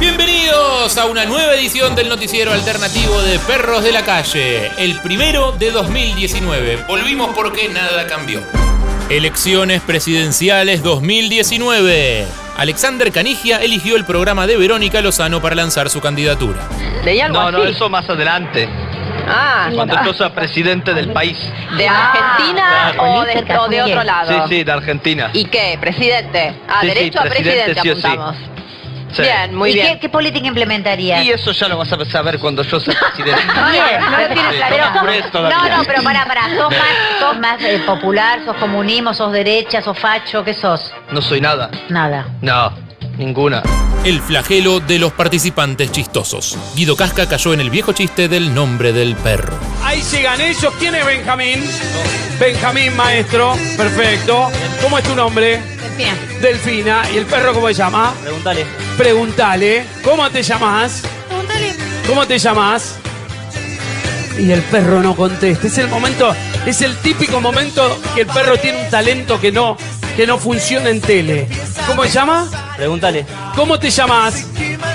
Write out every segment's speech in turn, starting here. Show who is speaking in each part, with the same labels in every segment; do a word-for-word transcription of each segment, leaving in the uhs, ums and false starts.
Speaker 1: Bienvenidos a una nueva edición del noticiero alternativo de Perros de la Calle, el primero de dos mil diecinueve. Volvimos porque nada cambió. Elecciones presidenciales dos mil diecinueve. Alexander Canigia eligió el programa de Verónica Lozano para lanzar su candidatura.
Speaker 2: ¿Leí algo
Speaker 3: No,
Speaker 2: así?
Speaker 3: no, eso más adelante.
Speaker 2: Ah,
Speaker 3: Cuando yo sea presidente del país.
Speaker 2: ¿de Argentina
Speaker 3: claro.
Speaker 2: o, de, o de otro lado?
Speaker 3: Sí, sí, de Argentina.
Speaker 2: ¿Y qué? ¿Presidente? Ah,
Speaker 3: Sí, sí,
Speaker 2: derecho a
Speaker 3: presidente,
Speaker 2: presidente
Speaker 3: sí o sí.
Speaker 2: apuntamos.
Speaker 3: Sí.
Speaker 2: Bien, muy
Speaker 4: ¿Y
Speaker 2: bien.
Speaker 4: qué, qué política implementarías?
Speaker 3: Y eso ya lo vas a saber cuando yo sea presidente.
Speaker 4: Bien, no lo tienes
Speaker 3: Sí,
Speaker 4: claro.
Speaker 3: no,
Speaker 4: Pero
Speaker 3: por eso
Speaker 4: sos-
Speaker 3: todavía.
Speaker 4: no, no, pero pará, pará. ¿Sos más, sos más eh, popular, sos comunismo, sos derecha, sos facho? ¿Qué sos?
Speaker 3: No soy nada.
Speaker 4: Nada.
Speaker 3: No, ninguna.
Speaker 1: El flagelo de los participantes chistosos. Guido Casca cayó en el viejo chiste del nombre del perro.
Speaker 5: Ahí llegan ellos. ¿Quién es Benjamín? Benjamín, maestro. Perfecto. ¿Cómo es tu nombre?
Speaker 4: Delfina.
Speaker 5: Delfina. ¿Y el perro cómo se llama?
Speaker 3: Pregúntale.
Speaker 5: Preguntale. ¿Cómo te llamas?
Speaker 4: Pregúntale.
Speaker 5: ¿Cómo te llamas? Y el perro no contesta. Es el momento, es el típico momento que el perro tiene un talento que no, que no funciona en tele. ¿Cómo se llama?
Speaker 3: Pregúntale.
Speaker 5: ¿Cómo te llamas?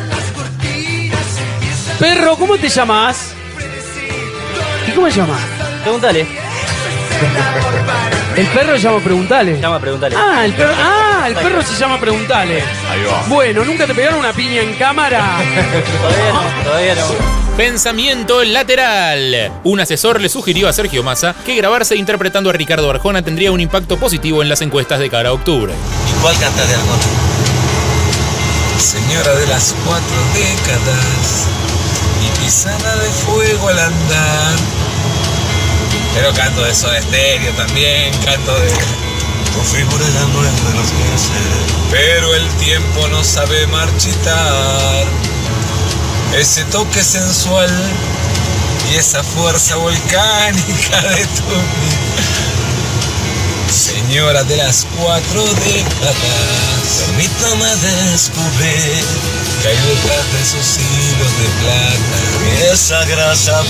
Speaker 5: Perro, ¿cómo te llamas? ¿Y cómo se llama?
Speaker 3: Pregúntale.
Speaker 5: El perro se llama Preguntale.
Speaker 3: Llama, pregúntale.
Speaker 5: Ah, el perro, ah, el perro se llama Preguntale.
Speaker 3: Ahí va.
Speaker 5: Bueno, ¿nunca te pegaron una piña en cámara?
Speaker 3: Todavía no, todavía no.
Speaker 1: Pensamiento lateral. Un asesor le sugirió a Sergio Massa que grabarse interpretando a Ricardo Arjona tendría un impacto positivo en las encuestas de cara a octubre.
Speaker 6: ¿Y cuál canta de Arjona? Señora de las cuatro décadas, mi pisada de fuego al andar. Pero canto de Soda Stereo también, canto de... Tu figura ya no es de los que hacer. Pero el tiempo no sabe marchitar. Ese toque sensual y esa fuerza volcánica de tu vida. Señora de las cuatro décadas, permítame descubrir que hay detrás de esos hilos de plata esa grasa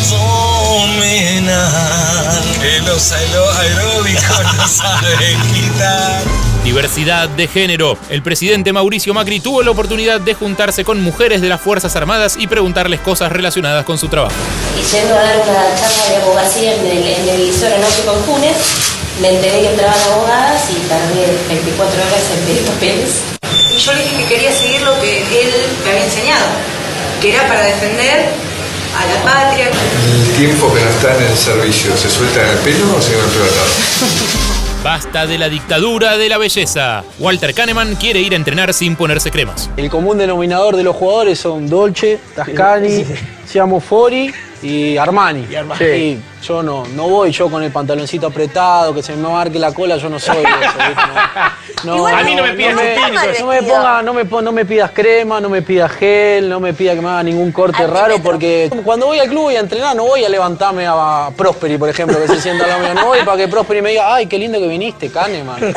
Speaker 6: abdominal que los aero- aeróbicos no saben quitar.
Speaker 1: Diversidad de género. El presidente Mauricio Macri tuvo la oportunidad de juntarse con mujeres de las Fuerzas Armadas y preguntarles cosas relacionadas con su trabajo.
Speaker 7: Y yendo a dar una charla de abogacía en el, en el liceo Noche con Funes, me enteré que entraban abogadas y tardé veinticuatro horas en pedir papeles.
Speaker 8: Y yo le dije que quería seguir lo que él me había enseñado, que era para defender a la patria.
Speaker 9: El tiempo que no está en el servicio, ¿se suelta en el pelo o se va en pelo atado?
Speaker 1: Basta de la dictadura de la belleza. Walter Kahneman quiere ir a entrenar sin ponerse cremas.
Speaker 10: El común denominador de los jugadores son Dolce, Tascani, Siamo Fori y Armani. Y Armani. Sí, yo no, no voy yo con el pantaloncito apretado, que se me marque la cola, yo no soy de eso, ¿viste? No, no,
Speaker 5: A mí no me pidas
Speaker 10: no me,
Speaker 5: chupín,
Speaker 10: no me ponga, no me, pon- no me pidas crema, no me pidas gel, no me pidas que me haga ningún corte raro, porque cuando voy al club voy a entrenar, no voy a levantarme a Prosperi, por ejemplo, que se sienta al lado mío, no voy para que Prosperi me diga, ay, qué lindo que viniste, Kahneman.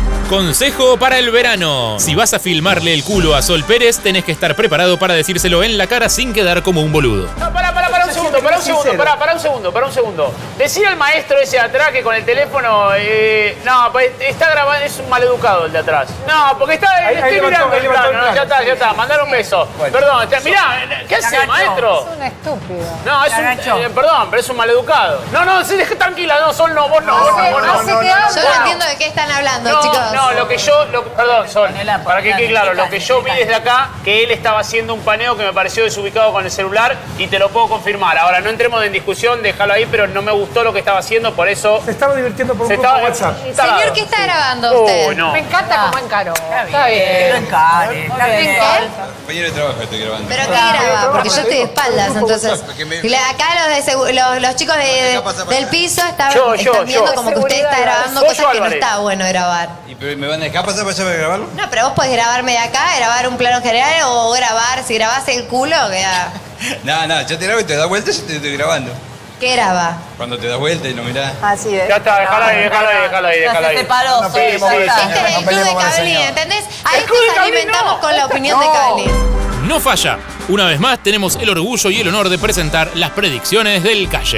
Speaker 1: Consejo para el verano. Si vas a filmarle el culo a Sol Pérez, tenés que estar preparado para decírselo en la cara sin quedar como un boludo.
Speaker 11: No, pará, pará, pará un segundo, pará un segundo, pará, pará un segundo, pará un segundo. Decía al maestro ese de atrás que con el teléfono, eh, no, pues está grabando, es un maleducado el de atrás. No, porque está,
Speaker 5: Ahí-
Speaker 11: estoy
Speaker 5: ahí levantó,
Speaker 11: mirando
Speaker 5: ahí
Speaker 11: el
Speaker 5: levantó
Speaker 11: plano,
Speaker 5: el
Speaker 11: no, ya
Speaker 5: plano.
Speaker 11: está, ya está, mandar un beso.
Speaker 5: Bueno.
Speaker 11: Perdón, está- mirá, ¿qué hace, maestro?
Speaker 8: un estúpido.
Speaker 11: No, es un, eh, perdón, pero es un maleducado. No, no, sí, deje tranquila, no, Sol, no, vos no, vos no, vos no.
Speaker 8: no sé qué habla.
Speaker 11: Yo no entiendo
Speaker 7: de qué están hablando,
Speaker 11: No, no, lo que yo, lo- perdón, Sol, para que quede claro, lo que yo vi desde acá, que él estaba haciendo un paneo que me pareció desubicado con el celular y te lo puedo confirmar. Ahora, no entremos en discusión, déjalo ahí, pero no me gustó lo que estaba haciendo, por eso...
Speaker 5: Se estaba divirtiendo por
Speaker 11: Se
Speaker 5: un poco
Speaker 11: estaba-
Speaker 5: WhatsApp.
Speaker 11: un tarado.
Speaker 7: Señor, ¿qué está grabando usted?
Speaker 11: Uy, no.
Speaker 8: Me encanta cómo encaró. Está bien.
Speaker 11: bien.
Speaker 8: Lo encare. Está bien.
Speaker 6: Compañero de trabajo estoy grabando.
Speaker 7: ¿Pero qué graba? Porque yo estoy de espaldas, entonces.
Speaker 6: Porque me-
Speaker 7: Y la- acá los, de segu- los, los chicos de-
Speaker 6: Acá pasa, pasa.
Speaker 7: del piso estaban,
Speaker 11: Yo, yo,
Speaker 7: están viendo
Speaker 11: yo.
Speaker 7: como que usted está grabando
Speaker 11: Pollo
Speaker 7: cosas que no
Speaker 11: Álvarez.
Speaker 7: está bueno grabar.
Speaker 6: ¿Y pero me van a dejar pasar para allá para grabarlo?
Speaker 7: No, pero vos podés grabarme de acá, grabar un plano general o grabar, si grabás el culo, queda...
Speaker 6: No, no, yo te grabo y te das vuelta y yo te estoy grabando.
Speaker 7: ¿Qué graba?
Speaker 6: Cuando te das vuelta y lo mirás.
Speaker 8: Así es.
Speaker 11: Ya está, déjala ahí, déjala ahí, déjala ahí, déjala ahí.
Speaker 8: separó,
Speaker 11: Sí,
Speaker 8: Sol,
Speaker 11: sí,
Speaker 8: ya
Speaker 11: sí.
Speaker 8: está.
Speaker 7: Este es el club de Cablín, ¿entendés? A
Speaker 11: El
Speaker 7: esto
Speaker 11: club de
Speaker 7: nos
Speaker 11: Cablín,
Speaker 7: alimentamos
Speaker 11: no.
Speaker 7: con la opinión de Cablín.
Speaker 1: No falla. Una vez más tenemos el orgullo y el honor de presentar las predicciones del Calle.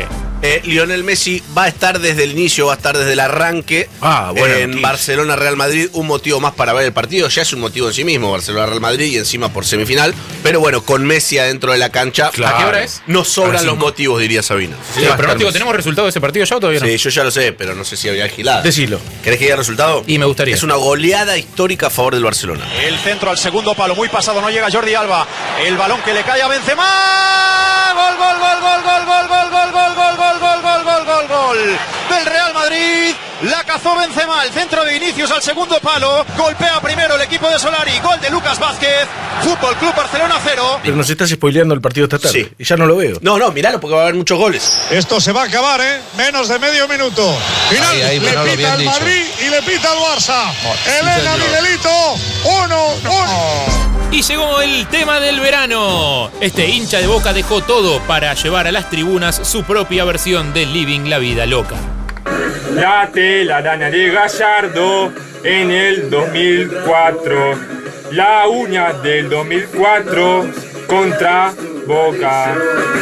Speaker 12: Eh, Lionel Messi va a estar desde el inicio, va a estar desde el arranque
Speaker 13: Ah, buena
Speaker 12: en
Speaker 13: noticia.
Speaker 12: Barcelona-Real Madrid. Un motivo más para ver el partido. Ya es un motivo en sí mismo, Barcelona-Real Madrid y encima por semifinal. Pero bueno, con Messi adentro de la cancha.
Speaker 13: Claro.
Speaker 1: ¿A qué hora es?
Speaker 12: Nos
Speaker 13: A
Speaker 12: sobran
Speaker 13: las
Speaker 12: los
Speaker 13: cinco.
Speaker 12: motivos, diría Sabina.
Speaker 1: Sí,
Speaker 12: Va a
Speaker 1: el pronóstico,
Speaker 12: estar Messi.
Speaker 1: ¿tenemos resultado de ese partido ya o todavía no?
Speaker 12: Sí, yo ya lo sé, pero no sé si había gilada.
Speaker 13: Decilo.
Speaker 12: ¿Querés que diga el resultado?
Speaker 1: Y me gustaría.
Speaker 12: Es una goleada histórica a favor del Barcelona.
Speaker 14: El centro al segundo palo, muy pasado, no llega Jordi Alba. El balón que le cae a Benzema. Gol, gol, gol, gol, gol, gol, gol, gol, gol, gol, gol, gol, gol, gol, gol, gol del Real Madrid. La cazó Benzema, el centro de Vinicius al segundo palo. Golpea primero el equipo de Solari. Gol de Lucas Vázquez. Fútbol Club Barcelona cero.
Speaker 13: Pero nos estás spoileando el partido esta tarde.
Speaker 12: Sí.
Speaker 13: Y ya no lo veo.
Speaker 12: No, no, miralo porque va a haber muchos goles.
Speaker 14: Esto se va a acabar, ¿eh? Menos de medio minuto. Final,
Speaker 15: Ahí, ahí,
Speaker 14: le
Speaker 15: Manolo,
Speaker 14: pita
Speaker 15: bien
Speaker 14: el
Speaker 15: dicho.
Speaker 14: Madrid y le pita el Barça.
Speaker 15: sí,
Speaker 14: Elena
Speaker 15: señor.
Speaker 14: Miguelito, uno, uno.
Speaker 1: Y llegó el tema del verano. Este hincha de Boca dejó todo para llevar a las tribunas su propia versión de Living la Vida Loca.
Speaker 16: La telaraña de Gallardo en el dos mil cuatro. La uña del dos mil cuatro contra Boca.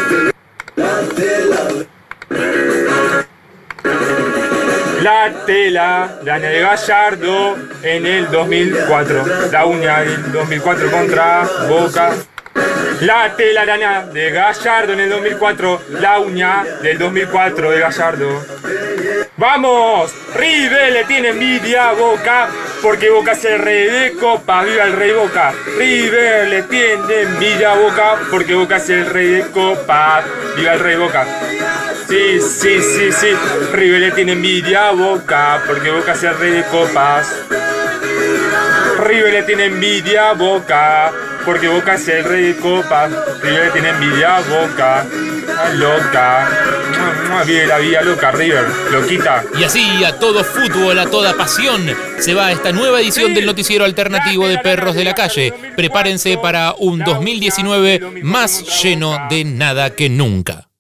Speaker 16: La telaraña de Gallardo en el dos mil cuatro. La uña del dos mil cuatro contra Boca. La telaraña de Gallardo en el dos mil cuatro. La uña del dos mil cuatro de Gallardo. ¡Vamos! River le tiene envidia a Boca porque Boca es el rey de copas. ¡Viva el rey Boca! River le tiene envidia a Boca porque Boca es el rey de copas. ¡Viva el rey Boca! Sí, sí, sí, sí. River le tiene envidia a Boca porque Boca es el rey de copas. River le tiene envidia a Boca porque Boca es el rey de copas. River le tiene envidia a Boca. Ah, loca. Vive la vida loca, River. Loquita.
Speaker 1: Y así, a todo fútbol, a toda pasión, se va esta nueva edición del noticiero alternativo de Perros de la Calle. Prepárense para un dos mil diecinueve más lleno de nada que nunca.